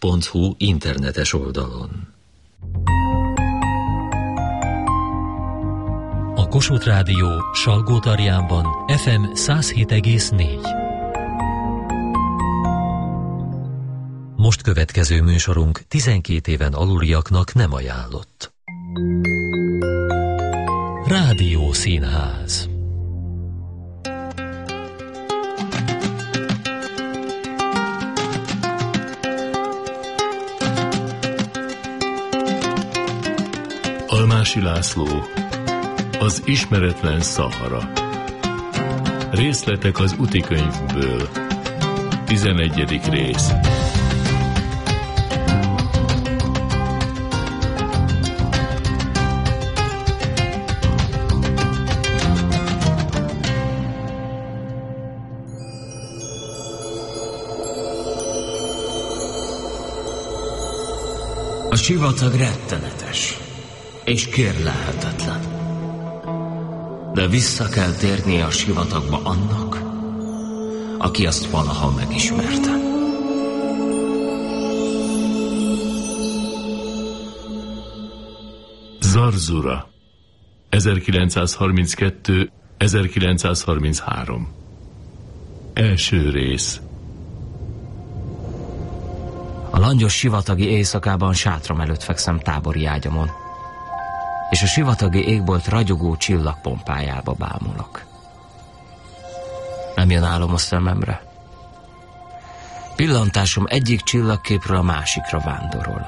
sivatag.hu internetes oldalon. A Kossuth Rádió Salgótarjánban FM 107,4. Most következő műsorunk 12 éven aluliaknak nem ajánlott. Rádiószínház. Almási László, az ismeretlen Szahara. Részletek az útikönyvből. 11. rész. A sivatag rettenetes és kérlelhetetlen. De vissza kell térnie a sivatagba annak, aki azt valaha megismerte. Zarzura, 1932-1933. Első rész. A langyos sivatagi éjszakában sátram előtt fekszem tábori ágyamon, és a sivatagi égbolt ragyogó csillagpompájába bámulok. Nem jön álom a szememre. Pillantásom egyik csillagképről a másikra vándorol.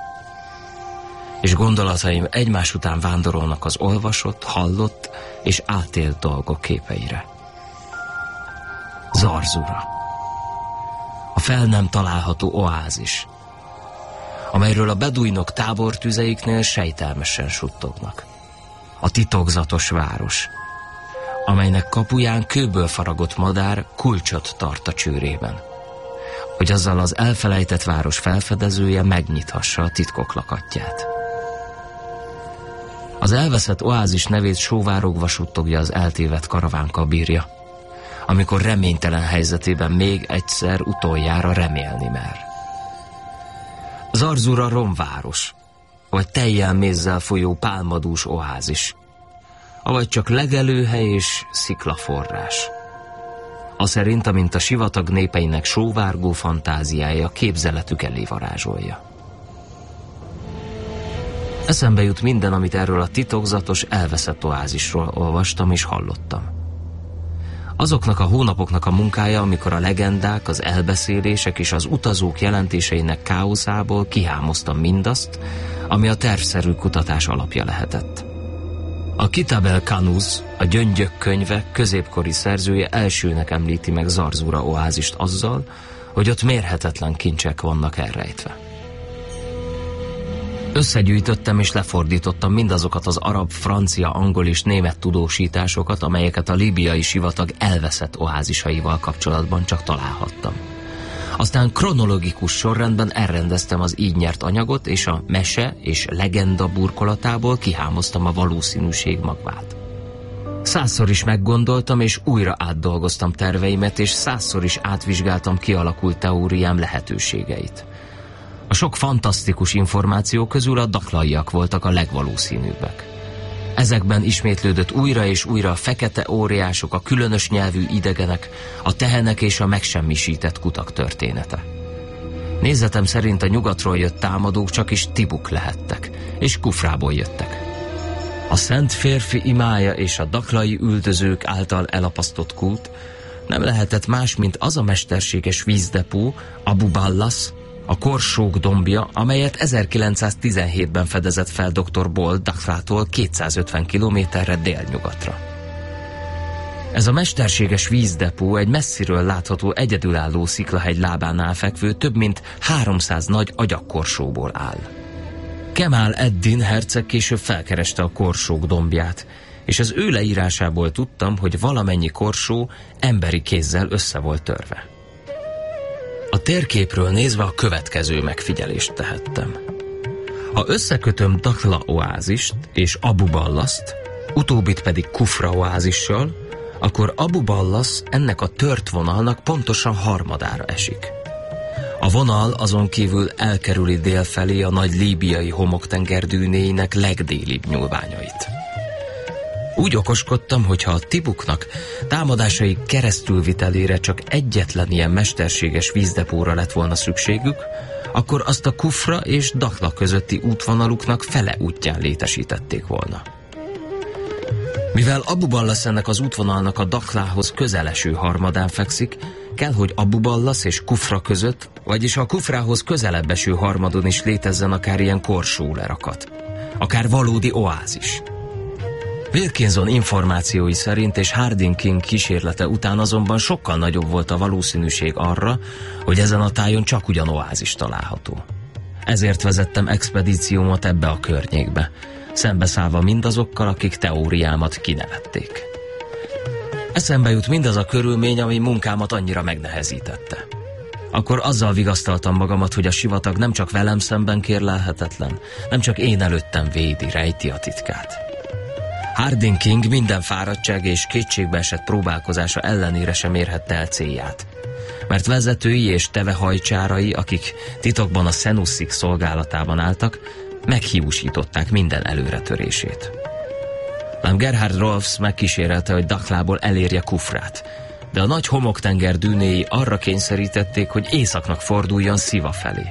És gondolataim egymás után vándorolnak az olvasott, hallott és átélt dolgok képeire. Zarzura. A fel nem található oázis, amelyről a beduinok tábortüzeiknél sejtelmesen suttognak. A titokzatos város, amelynek kapuján kőből faragott madár kulcsot tart a csőrében, hogy azzal az elfelejtett város felfedezője megnyithassa a titkok lakatját. Az elveszett oázis nevét sóvárogva suttogja az eltévedt karavánka bírja, amikor reménytelen helyzetében még egyszer utoljára remélni mer. Zarzura romváros, vagy tejjel mézzel folyó pálmadús oázis, avagy csak legelőhely és sziklaforrás. Aszerint, amint a sivatag népeinek sóvárgó fantáziája képzeletük elé varázsolja. Eszembe jut minden, amit erről a titokzatos, elveszett oázisról olvastam és hallottam. Azoknak a hónapoknak a munkája, amikor a legendák, az elbeszélések és az utazók jelentéseinek káoszából kihámoztam mindazt, ami a tervszerű kutatás alapja lehetett. A Kitab el-Kanuz, a Gyöngyök könyve középkori szerzője elsőnek említi meg Zarzura oázist azzal, hogy ott mérhetetlen kincsek vannak elrejtve. Összegyűjtöttem és lefordítottam mindazokat az arab, francia, angol és német tudósításokat, amelyeket a líbiai sivatag elveszett oázisaival kapcsolatban csak találhattam. Aztán kronológikus sorrendben elrendeztem az így nyert anyagot, és a mese és legenda burkolatából kihámoztam a valószínűség magvát. 100-szor is meggondoltam, és újra átdolgoztam terveimet, és 100-szor is átvizsgáltam kialakult teóriám lehetőségeit. A sok fantasztikus információ közül a daklaiak voltak a legvalószínűbbek. Ezekben ismétlődött újra és újra a fekete óriások, a különös nyelvű idegenek, a tehenek és a megsemmisített kutak története. Nézetem szerint a nyugatról jött támadók csak is Tibuk lehettek, és Kufrából jöttek. A szent férfi imája és a daklai üldözők által elapasztott kult nem lehetett más, mint az a mesterséges vízdepó, Abu Ballas, a korsók dombja, amelyet 1917-ben fedezett fel dr. Boll Dakhrától 250 kilométerre délnyugatra. Ez a mesterséges vízdepó egy messziről látható egyedülálló sziklahegy lábánál fekvő több mint 300 nagy agyagkorsóból áll. Kemal ed-Din herceg később felkereste a korsók dombját, és az ő leírásából tudtam, hogy valamennyi korsó emberi kézzel össze volt törve. A térképről nézve a következő megfigyelést tehettem. Ha összekötöm Dakhla oázist és Abu Ballaszt, utóbbit pedig Kufra oázissal, akkor Abu Ballas ennek a tört vonalnak pontosan harmadára esik. A vonal azon kívül elkerüli dél felé a nagy líbiai homoktenger dűnéinek legdélibb nyúlványait. Úgy okoskodtam, hogy ha a Tibuknak támadásai keresztülvitelére csak egyetlen ilyen mesterséges vízdepóra lett volna szükségük, akkor azt a Kufra és Dakhla közötti útvonaluknak fele útján létesítették volna. Mivel Abu Ballas ennek az útvonalnak a Dakhlához közeleső harmadán fekszik, kell, hogy Abu Ballas és Kufra között, vagyis a Kufrához közelebb eső harmadon is létezzen akár ilyen korsó lerakat, akár valódi oázis. Wilkinson információi szerint és Harding King kísérlete után azonban sokkal nagyobb volt a valószínűség arra, hogy ezen a tájon csak ugyan oázis található. Ezért vezettem expedíciómat ebbe a környékbe, szembeszállva mindazokkal, akik teóriámat kinevették. Eszembe jut mindaz a körülmény, ami munkámat annyira megnehezítette. Akkor azzal vigasztaltam magamat, hogy a sivatag nem csak velem szemben kérlelhetetlen, nem csak én előttem védi, rejti a titkát. Harding King minden fáradtság és kétségbeesett próbálkozása ellenére sem érhette el célját, mert vezetői és tevehajcsárai, akik titokban a Senuszik szolgálatában álltak, meghiúsították minden előretörését. Lám Gerhard Rolfs megkísérelte, hogy Dakhlából elérje Kufrát, de a nagy homoktenger dűnéi arra kényszerítették, hogy északnak forduljon Sziva felé.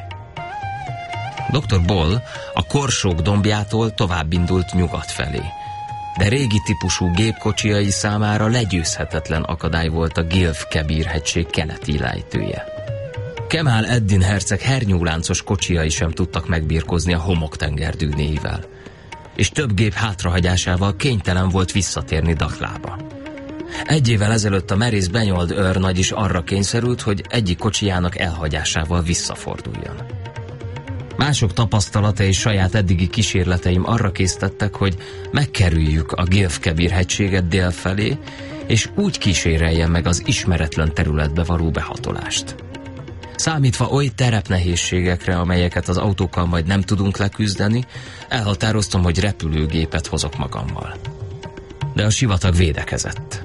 Dr. Boll a Korsók dombjától tovább indult nyugat felé, de régi típusú gépkocsiai számára legyőzhetetlen akadály volt a Gilf-Kebir hegység keleti lejtője. Kemal Eddin herceg hernyóláncos kocsiai sem tudtak megbirkózni a homoktenger dűnéivel, és több gép hátrahagyásával kénytelen volt visszatérni Dakhlába. Egy évvel ezelőtt a merész Benyold őrnagy is arra kényszerült, hogy egyik kocsijának elhagyásával visszaforduljon. Mások tapasztalata és saját eddigi kísérleteim arra késztettek, hogy megkerüljük a Gilf-Kebir hegységet dél felé, és úgy kíséreljen meg az ismeretlen területbe való behatolást. Számítva oly terepnehézségekre, amelyeket az autókkal majd nem tudunk leküzdeni, elhatároztam, hogy repülőgépet hozok magammal. De a sivatag védekezett.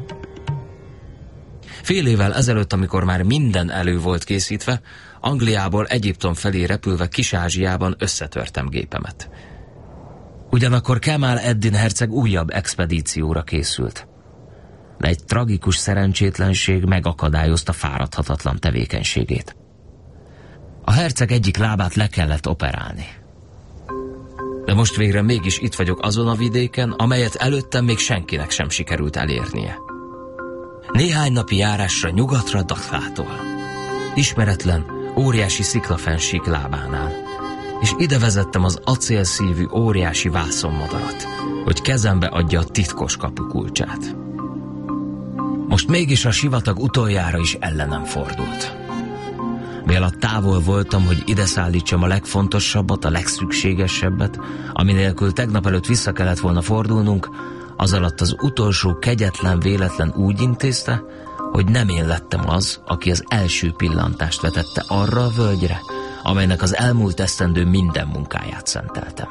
Fél évvel ezelőtt, amikor már minden elő volt készítve, Angliából Egyiptom felé repülve Kis-Ázsiában összetörtem gépemet. Ugyanakkor Kemal Eddin herceg újabb expedícióra készült. De egy tragikus szerencsétlenség megakadályozta fáradhatatlan tevékenységét. A herceg egyik lábát le kellett operálni. De most végre mégis itt vagyok azon a vidéken, amelyet előttem még senkinek sem sikerült elérnie. Néhány napi járásra nyugatra Dakhlától. Ismeretlen, óriási sziklafennsík lábánál. És ide vezettem az acélszívű óriási vászonmadarat, hogy kezembe adja a titkos kapukulcsát. Most mégis a sivatag utoljára is ellenem fordult. Mielőtt távol voltam, hogy ide szállítsam a legfontosabbat, a legszükségesebbet, ami nélkül tegnap előtt vissza kellett volna fordulnunk, az alatt az utolsó kegyetlen véletlen úgy intézte, hogy nem én lettem az, aki az első pillantást vetette arra a völgyre, amelynek az elmúlt esztendő minden munkáját szenteltem.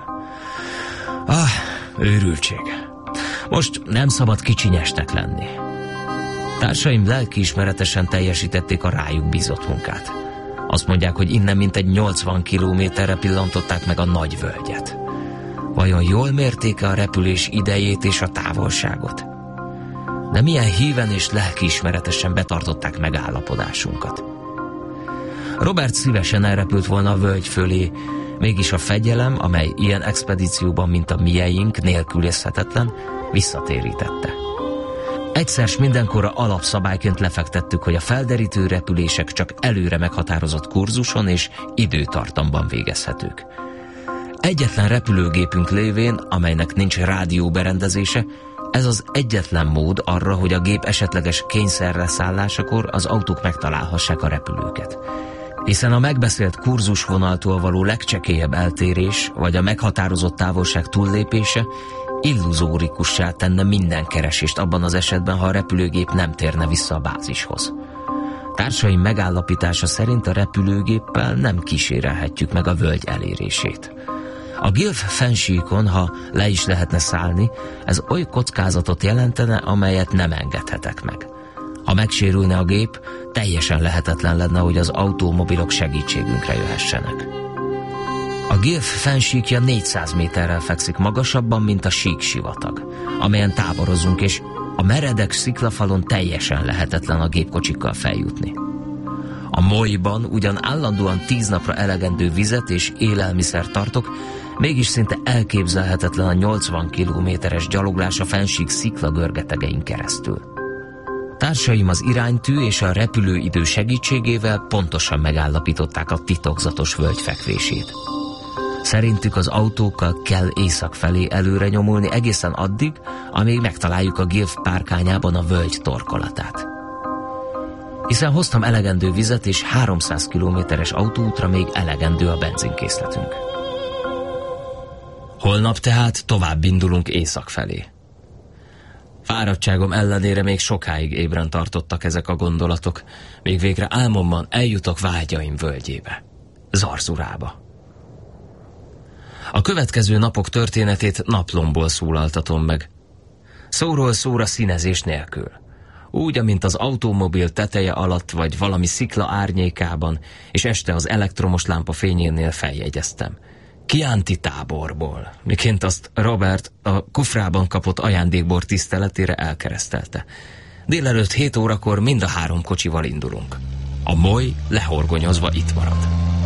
Őrültség. Most nem szabad kicsinyesnek lenni. Társaim lelkiismeretesen teljesítették a rájuk bízott munkát. Azt mondják, hogy innen mintegy 80 kilométerre pillantották meg a nagy völgyet. Vajon jól mérték a repülés idejét és a távolságot? De milyen híven és lelkiismeretesen betartották megállapodásunkat. Robert szívesen elrepült volna a völgy fölé, mégis a fegyelem, amely ilyen expedícióban, mint a mieink, nélkülözhetetlen, visszatérítette. Egyszer s mindenkorra alapszabályként lefektettük, hogy a felderítő repülések csak előre meghatározott kurzuson és időtartamban végezhetők. Egyetlen repülőgépünk lévén, amelynek nincs rádióberendezése, ez az egyetlen mód arra, hogy a gép esetleges kényszerre szállásakor az autók megtalálhassák a repülőket. Hiszen a megbeszélt kurzusvonaltól való legcsekélyebb eltérés, vagy a meghatározott távolság túllépése illuzórikussá tenne minden keresést abban az esetben, ha a repülőgép nem térne vissza a bázishoz. Társaim megállapítása szerint a repülőgéppel nem kísérelhetjük meg a völgy elérését. A Gilf-fennsíkon, ha le is lehetne szállni, ez oly kockázatot jelentene, amelyet nem engedhetek meg. Ha megsérülne a gép, teljesen lehetetlen lenne, hogy az automobilok segítségünkre jöhessenek. A Gilf fennsíkja 400 méterrel fekszik magasabban, mint a sík-sivatag, amelyen táborozunk, és a meredek sziklafalon teljesen lehetetlen a gépkocsikkal feljutni. A Moiban ugyan állandóan 10 napra elegendő vizet és élelmiszer tartok, mégis szinte elképzelhetetlen a 80 kilométeres gyaloglás a fennsík sziklagörgetegein keresztül. Társaim az iránytű és a repülőidő segítségével pontosan megállapították a titokzatos völgy fekvését. Szerintük az autókkal kell észak felé előre nyomulni egészen addig, amíg megtaláljuk a Gilf párkányában a völgy torkolatát. Hiszen hoztam elegendő vizet, és 300 kilométeres autóútra még elegendő a benzinkészletünk. Holnap tehát tovább indulunk észak felé. Fáradtságom ellenére még sokáig ébren tartottak ezek a gondolatok, még végre álmomban eljutok vágyaim völgyébe, Zarzurába. A következő napok történetét naplomból szólaltatom meg. Szóról szóra színezés nélkül. Úgy, amint az automobil teteje alatt vagy valami szikla árnyékában, és este az elektromos lámpa fényénél feljegyeztem. Chianti táborból, miként azt Robert a kufrában kapott ajándékbor tiszteletére elkeresztelte. Délelőtt 7 órakor mind a 3 kocsival indulunk. A Moi lehorgonyozva itt marad.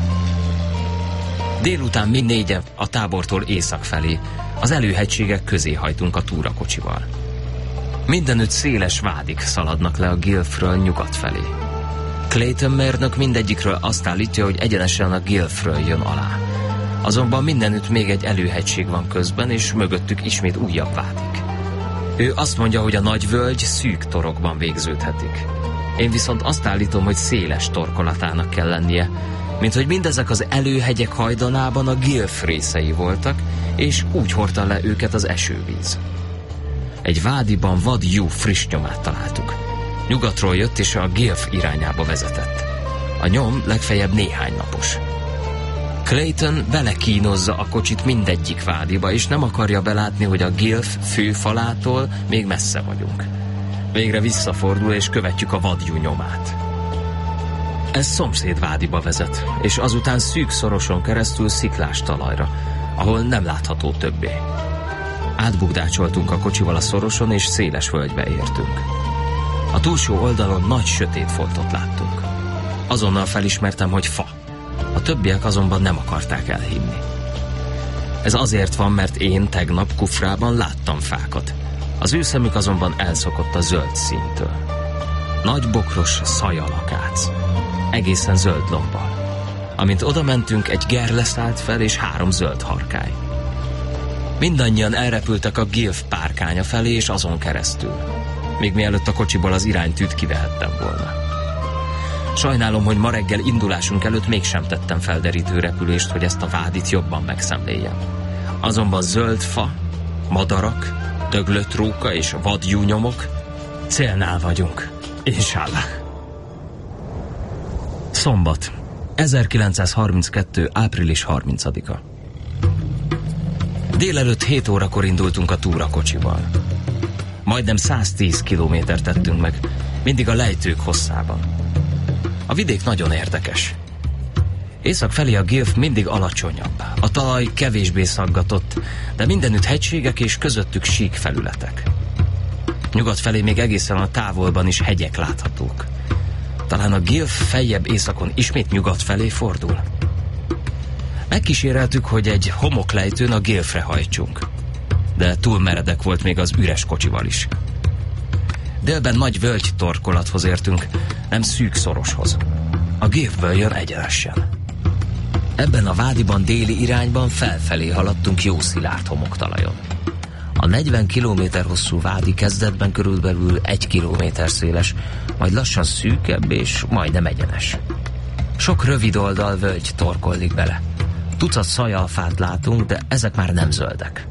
Délután mi 4-en a tábortól észak felé, az előhegységek közé hajtunk a túrakocsival. Mindenütt széles vádik szaladnak le a Gilfről nyugat felé. Clayton mérnök mindegyikről azt állítja, hogy egyenesen a Gilfről jön alá. Azonban mindenütt még egy előhegység van közben, és mögöttük ismét újabb vádik. Ő azt mondja, hogy a nagy völgy szűk torokban végződhetik. Én viszont azt állítom, hogy széles torkolatának kell lennie, mint hogy mindezek az előhegyek hajdanában a Gilf részei voltak, és úgy hordta le őket az esővíz. Egy vádiban vad jú friss nyomát találtuk. Nyugatról jött, és a Gilf irányába vezetett. A nyom legfeljebb néhány napos. Clayton belekínozza a kocsit mindegyik vádiba, és nem akarja belátni, hogy a Gilf főfalától még messze vagyunk. Végre visszafordul, és követjük a vadjú nyomát. Ez szomszédvádiba vezet, és azután szűk szoroson keresztül sziklás talajra, ahol nem látható többé. Átbukdácsoltunk a kocsival a szoroson, és széles völgybe értünk. A túlsó oldalon nagy sötét foltot láttunk. Azonnal felismertem, hogy fa. A többiek azonban nem akarták elhinni. Ez azért van, mert én tegnap kufrában láttam fákat. Az ő szemük azonban elszokott a zöld színtől. Nagy bokros szajalakác, egészen zöld lombbal. Amint oda mentünk, egy gerle szállt fel, és 3 zöld harkály. Mindannyian elrepültek a Gilf párkánya felé, és azon keresztül. Még mielőtt a kocsiból az iránytűt kivehettem volna. Sajnálom, hogy ma reggel indulásunk előtt mégsem tettem felderítő repülést, hogy ezt a vádit jobban megszemléljem. Azonban zöld fa, madarak, döglött róka és vadjú nyomok, célnál vagyunk. Inshallah. Szombat, 1932. április 30-a. Délelőtt 7 órakor indultunk a túrakocsival. Majdnem 110 kilométert tettünk meg, mindig a lejtők hosszában. A vidék nagyon érdekes. Észak felé a Gilf mindig alacsonyabb. A talaj kevésbé szaggatott, de mindenütt hegységek és közöttük sík felületek. Nyugat felé még egészen a távolban is hegyek láthatók. Talán a Gilf feljebb északon ismét nyugat felé fordul. Megkíséreltük, hogy egy homoklejtőn a Gilfre hajtsunk, de túl meredek volt még az üres kocsival is. Délben nagy völgy torkolathoz értünk, nem szűk szoroshoz. A Gilfből jön egyenesen. Ebben a vádiban déli irányban felfelé haladtunk jó szilárd homoktalajon. A 40 kilométer hosszú vádi kezdetben körülbelül 1 kilométer széles, majd lassan szűkebb és majdnem egyenes. Sok rövid oldal völgy torkollik bele. Tucat szajalfát látunk, de ezek már nem zöldek.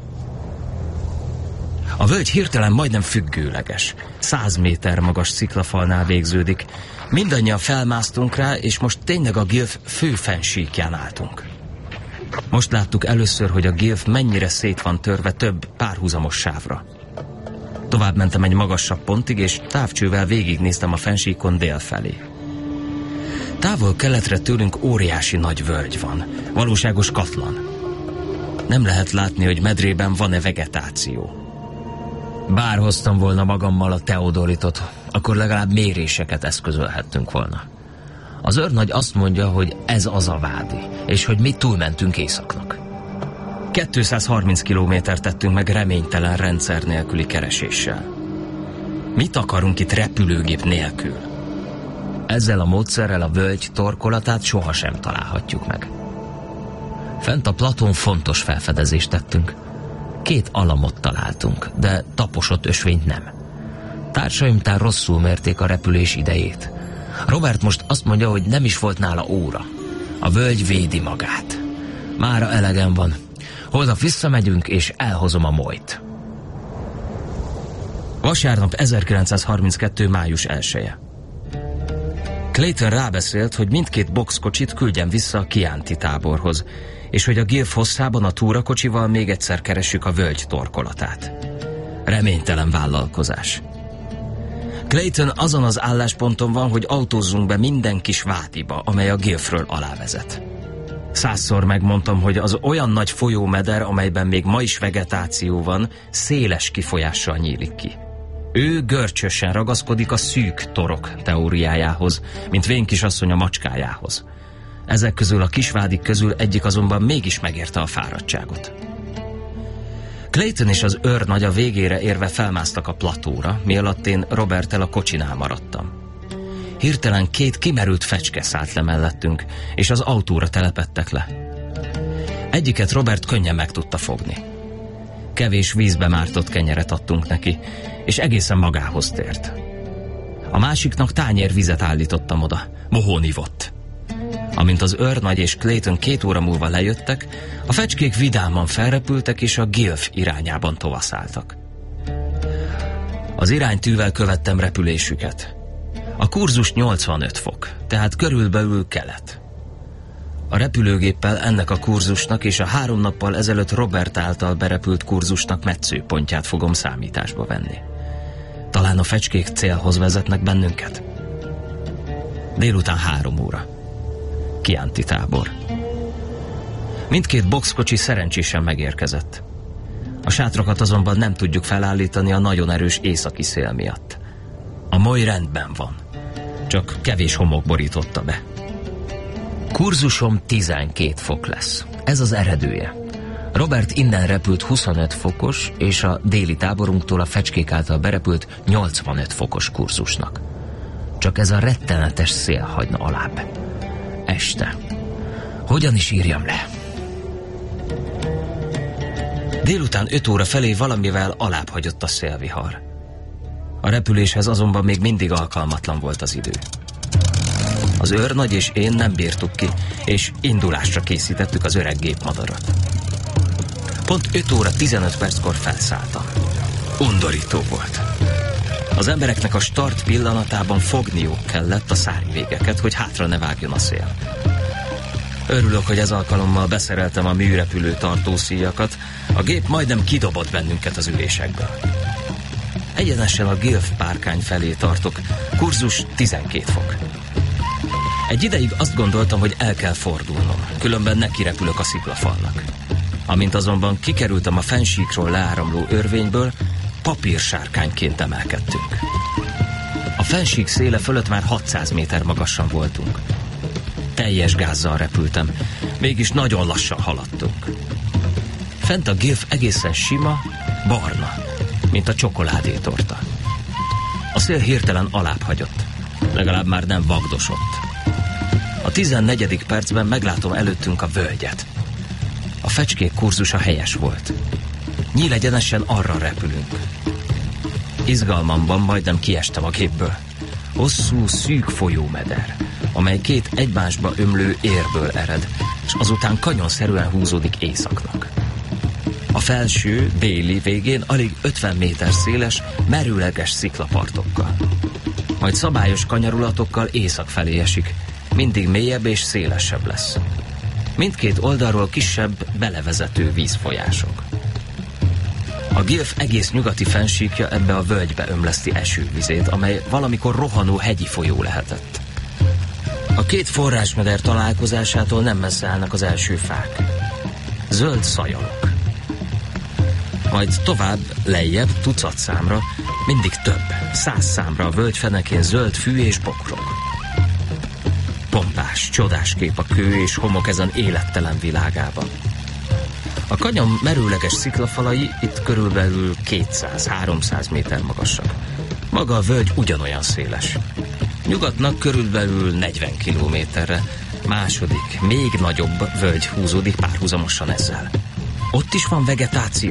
A völgy hirtelen majdnem függőleges. 100 méter magas sziklafalnál végződik. Mindannyian felmásztunk rá, és most tényleg a Gilf fő fennsíkján álltunk. Most láttuk először, hogy a Gilf mennyire szét van törve több párhuzamos sávra. Tovább mentem egy magasabb pontig, és távcsővel végignéztem a fennsíkon dél felé. Távol keletre tőlünk óriási nagy völgy van, valóságos katlan. Nem lehet látni, hogy medrében van-e vegetáció. Bár hoztam volna magammal a teodolitot, akkor legalább méréseket eszközölhettünk volna. Az őrnagy azt mondja, hogy ez az a vádi, és hogy mi túlmentünk északnak. 230 kilométert tettünk meg reménytelen rendszer nélküli kereséssel. Mit akarunk itt repülőgép nélkül? Ezzel a módszerrel a völgy torkolatát sohasem találhatjuk meg. Fent a platón fontos felfedezést tettünk. 2 alamot találtunk, de taposott ösvényt nem. Társaim tán rosszul mérték a repülés idejét. Robert most azt mondja, hogy nem is volt nála óra. A völgy védi magát. Mára elegem van. Holnap visszamegyünk, és elhozom a molyt. Vasárnap 1932. május 1-e. Clayton rábeszélt, hogy mindkét boxkocsit küldjem vissza a Chianti táborhoz, és hogy a Gilf hosszában a túrakocsival még egyszer keressük a völgy torkolatát. Reménytelen vállalkozás. Clayton azon az állásponton van, hogy autózzunk be minden kis vádiba, amely a Gilfről alávezet. 100-szor megmondtam, hogy az olyan nagy folyómeder, amelyben még ma is vegetáció van, széles kifolyással nyílik ki. Ő görcsösen ragaszkodik a szűk torok teóriájához, mint vénkisasszony a macskájához. Ezek közül a kisvádik közül egyik azonban mégis megérte a fáradtságot. Clayton és az őrnagy a végére érve felmásztak a platóra, mi alatt én Roberttel a kocsinál maradtam. Hirtelen 2 kimerült fecske szállt le mellettünk, és az autóra telepedtek le. Egyiket Robert könnyen meg tudta fogni. Kevés vízbe mártott kenyeret adtunk neki, és egészen magához tért. A másiknak tányér vizet állítottam oda, mohón ivott. Amint az őrnagy és Clayton 2 óra múlva lejöttek, a fecskék vidáman felrepültek, és a Gilf irányában tovaszáltak. Az iránytűvel követtem repülésüket. A kurzus 85 fok, tehát körülbelül kelet. A repülőgéppel ennek a kurzusnak és a 3 nappal ezelőtt Robert által berepült kurzusnak metszőpontját fogom számításba venni. Talán a fecskék célhoz vezetnek bennünket? Délután 3 óra. Chianti tábor. Mindkét boxkocsi szerencsésen megérkezett. A sátrakat azonban nem tudjuk felállítani a nagyon erős északi szél miatt. A moly rendben van, csak kevés homok borította be. Kurzusom 12 fok lesz. Ez az eredője. Robert innen repült 25 fokos, és a déli táborunktól a fecskék által berepült 85 fokos kurzusnak. Csak ez a rettenetes szél hagyna alább. Este. Hogyan is írjam le? Délután 5 óra felé valamivel alább hagyott a szélvihar. A repüléshez azonban még mindig alkalmatlan volt az idő. Az őrnagy és én nem bírtuk ki, és indulásra készítettük az öreg gépmadarat. Pont 5 óra 15 perckor felszálltam. Undorító volt. Az embereknek a start pillanatában fogniuk kellett a szárnyvégeket, hogy hátra ne vágjon a szél. Örülök, hogy ez alkalommal beszereltem a műrepülő tartószíjakat, a gép majdnem kidobott bennünket az ülésekből. Egyenesen a Gilf párkány felé tartok, kurzus 12 fok. Egy ideig azt gondoltam, hogy el kell fordulnom, különben nekirepülök a sziklafalnak. Amint azonban kikerültem a fennsíkról leáramló örvényből, papírsárkányként emelkedtünk. A fennsík széle fölött már 600 méter magasan voltunk. Teljes gázzal repültem, mégis nagyon lassan haladtunk. Fent a Gilf egészen sima, barna, mint a csokoládétorta. A szél hirtelen alább hagyott, legalább már nem vagdosott. A 14. percben meglátom előttünk a völgyet. A fecskék kurzusa helyes volt. Nyílegyenesen arra repülünk. Izgalmamban majdnem kiestem a gépből. Hosszú, szűk folyómeder, amely 2 egymásba ömlő érből ered, és azután kanyonszerűen húzódik északnak. A felső, déli végén alig 50 méter széles, merőleges sziklapartokkal. Majd szabályos kanyarulatokkal észak felé esik, mindig mélyebb és szélesebb lesz. Mindkét oldalról kisebb, belevezető vízfolyások. A Gilf egész nyugati fennsíkja ebbe a völgybe ömleszti esővizét, amely valamikor rohanó hegyi folyó lehetett. A két forrásmeder találkozásától nem messze állnak az első fák. Zöld szajalok. Majd tovább, lejjebb, tucat számra, mindig több, 100 számra a völgy fenekén zöld fű és bokrok. Pompás, csodás kép a kő és homok ezen élettelen világában. A kanyam merőleges sziklafalai itt körülbelül 200-300 méter magasak. Maga a völgy ugyanolyan széles. Nyugatnak körülbelül 40 kilométerre. Második, még nagyobb völgy húzódik párhuzamosan ezzel. Ott is van vegetáció.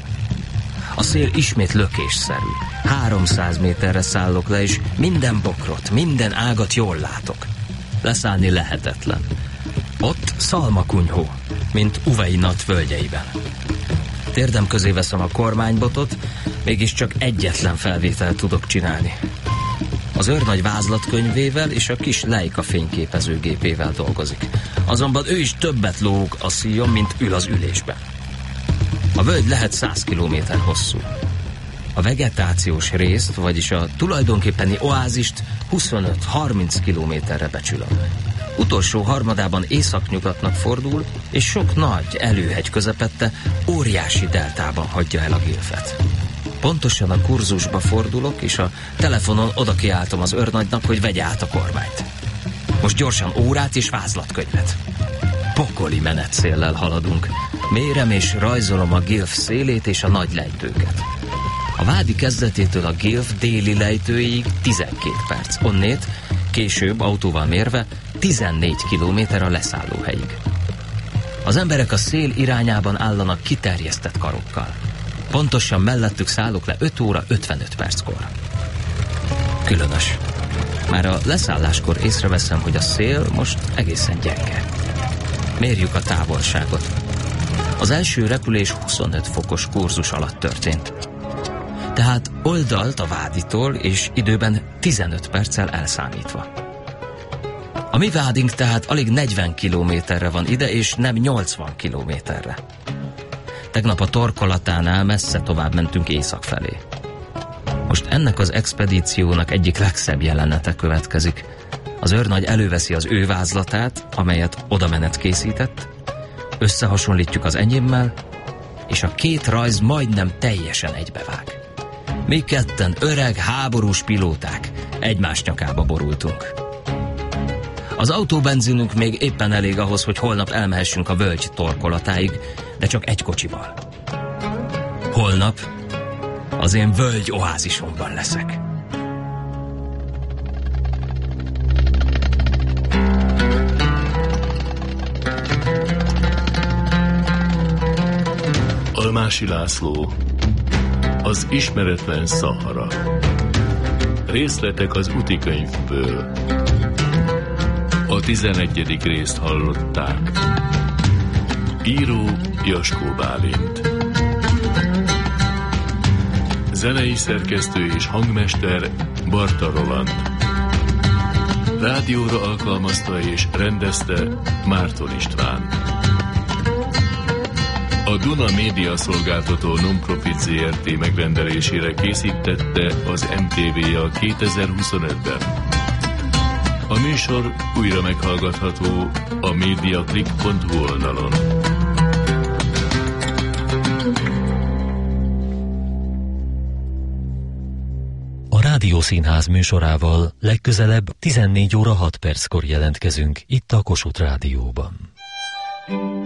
A szél ismét lökésszerű. 300 méterre szállok le, és minden bokrot, minden ágat jól látok. Leszállni lehetetlen. Ott szalmakunyhó, mint Uveinat völgyeiben. Térdem közé veszem a kormánybotot, mégiscsak egyetlen felvételt tudok csinálni. Az őrnagy vázlatkönyvével és a kis Leica fényképezőgépével dolgozik. Azonban ő is többet lóg a szíjon, mint ül az ülésben. A völgy lehet 100 kilométer hosszú. A vegetációs részt, vagyis a tulajdonképpeni oázist 25-30 kilométerre becsülöm. Utolsó harmadában északnyugatnak fordul, és sok nagy előhegy közepette óriási deltában hagyja el a Gilfet. Pontosan a kurzusba fordulok, és a telefonon oda kiáltom az őrnagynak, hogy vegye át a kormányt. Most gyorsan órát és vázlatkönyvet. Pokoli menetszéllel haladunk. Mérem és rajzolom a Gilf szélét és a nagy lejtőket. A vádi kezdetétől a Gilf déli lejtőig 12 perc. Onnét, később autóval mérve, 14 kilométer a leszállóhelyig. Az emberek a szél irányában állanak kiterjesztett karokkal. Pontosan mellettük szállok le 5 óra 55 perckor. Különös. Már a leszálláskor észreveszem, hogy a szél most egészen gyenge. Mérjük a távolságot. Az első repülés 25 fokos kurzus alatt történt. Tehát oldalt a váditól és időben 15 perccel elszámítva. A mi vádink tehát alig 40 kilométerre van ide, és nem 80 kilométerre. Tegnap a torkolatánál messze tovább mentünk észak felé. Most ennek az expedíciónak egyik legszebb jelenete következik. Az őrnagy előveszi az ő vázlatát, amelyet odamenet készített, összehasonlítjuk az enyémmel, és a két rajz majdnem teljesen egybevág. Mi ketten öreg, háborús pilóták egymás nyakába borultunk. Az autóbenzinünk még éppen elég ahhoz, hogy holnap elmehessünk a völgy torkolatáig, de csak egy kocsival. Holnap az én völgy oázisomban leszek. Almási László, az ismeretlen Szahara. Részletek az útikönyvből. A 11. részt hallották. Író Jaskó Bálint. Zenei szerkesztő és hangmester Barta Roland. Rádióra alkalmazta és rendezte Márton István. A Duna Média Szolgáltató Non-Profit Zrt. Megrendelésére készítette az MTV-a 2025-ben. A műsor újra meghallgatható a mediaclick.hu oldalon. A Rádiószínház műsorával legközelebb 14 óra 6 perckor jelentkezünk itt a Kossuth Rádióban.